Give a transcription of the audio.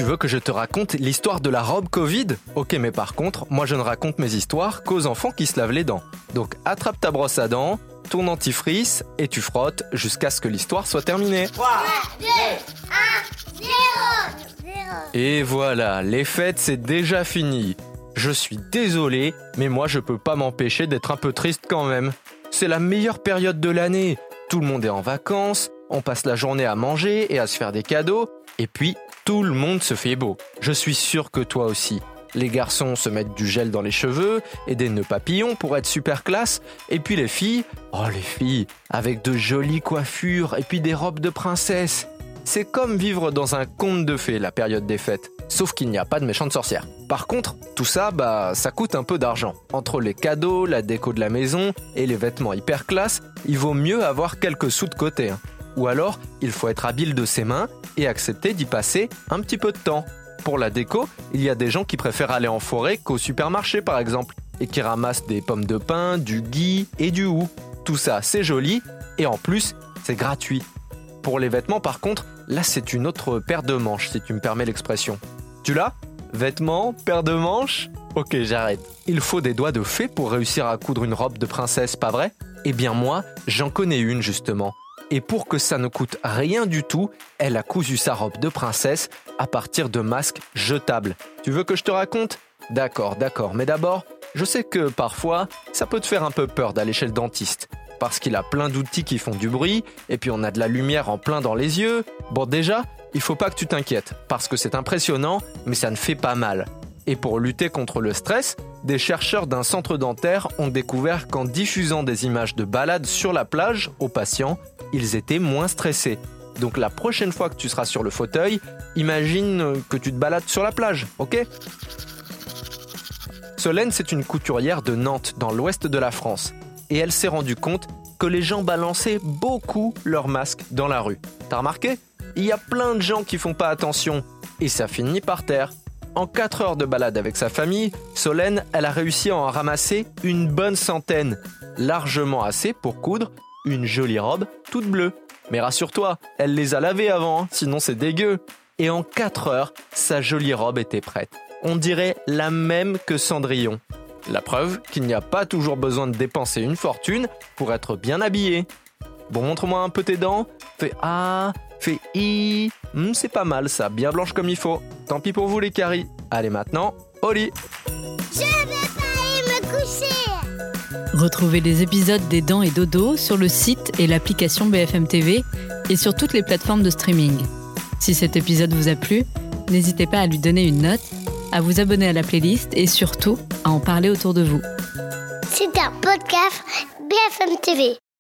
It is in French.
veux que je te raconte l'histoire de la robe Covid ? Ok, mais par contre, moi je ne raconte mes histoires qu'aux enfants qui se lavent les dents. Donc attrape ta brosse à dents, ton dentifrice et tu frottes jusqu'à ce que l'histoire soit terminée. 3, 2, 1, 0. Et voilà, les fêtes c'est déjà fini. Je suis désolé, mais moi je peux pas m'empêcher d'être un peu triste quand même. C'est la meilleure période de l'année. Tout le monde est en vacances, on passe la journée à manger et à se faire des cadeaux, et puis tout le monde se fait beau. Je suis sûr que toi aussi. Les garçons se mettent du gel dans les cheveux et des nœuds papillons pour être super classe, et puis les filles, avec de jolies coiffures et puis des robes de princesse. C'est comme vivre dans un conte de fées la période des fêtes, sauf qu'il n'y a pas de méchantes sorcières. Par contre, tout ça, ça coûte un peu d'argent. Entre les cadeaux, la déco de la maison et les vêtements hyper classe, il vaut mieux avoir quelques sous de côté. Ou alors, il faut être habile de ses mains et accepter d'y passer un petit peu de temps. Pour la déco, il y a des gens qui préfèrent aller en forêt qu'au supermarché par exemple, et qui ramassent des pommes de pin, du gui et du hou. Tout ça, c'est joli, et en plus, c'est gratuit. Pour les vêtements par contre, là c'est une autre paire de manches si tu me permets l'expression. Tu l'as ? Vêtements, paire de manches ? Ok, j'arrête. Il faut des doigts de fée pour réussir à coudre une robe de princesse, pas vrai ? Eh bien moi, j'en connais une justement. Et pour que ça ne coûte rien du tout, elle a cousu sa robe de princesse à partir de masques jetables. Tu veux que je te raconte ? D'accord, mais d'abord, je sais que parfois, ça peut te faire un peu peur d'aller chez le dentiste. Parce qu'il a plein d'outils qui font du bruit, et puis on a de la lumière en plein dans les yeux. Bon déjà, il faut pas que tu t'inquiètes, parce que c'est impressionnant, mais ça ne fait pas mal. Et pour lutter contre le stress, des chercheurs d'un centre dentaire ont découvert qu'en diffusant des images de balades sur la plage aux patients, ils étaient moins stressés. Donc la prochaine fois que tu seras sur le fauteuil, imagine que tu te balades sur la plage, ok ? Solène, c'est une couturière de Nantes, dans l'ouest de la France. Et elle s'est rendue compte que les gens balançaient beaucoup leurs masques dans la rue. T'as remarqué ? Il y a plein de gens qui font pas attention. Et ça finit par terre. En 4 heures de balade avec sa famille, Solène, elle a réussi à en ramasser une bonne centaine. Largement assez pour coudre une jolie robe toute bleue. Mais rassure-toi, elle les a lavées avant, sinon c'est dégueu. Et en 4 heures, sa jolie robe était prête. On dirait la même que Cendrillon. La preuve qu'il n'y a pas toujours besoin de dépenser une fortune pour être bien habillé. Bon, montre-moi un peu tes dents. Fais A, fais I. C'est pas mal ça, bien blanche comme il faut. Tant pis pour vous les caries. Allez maintenant, au lit. Je vais pas aller me coucher. Retrouvez les épisodes des Dents et Dodo sur le site et l'application BFM TV et sur toutes les plateformes de streaming. Si cet épisode vous a plu, n'hésitez pas à lui donner une note, à vous abonner à la playlist et surtout à en parler autour de vous. C'est un podcast BFM TV.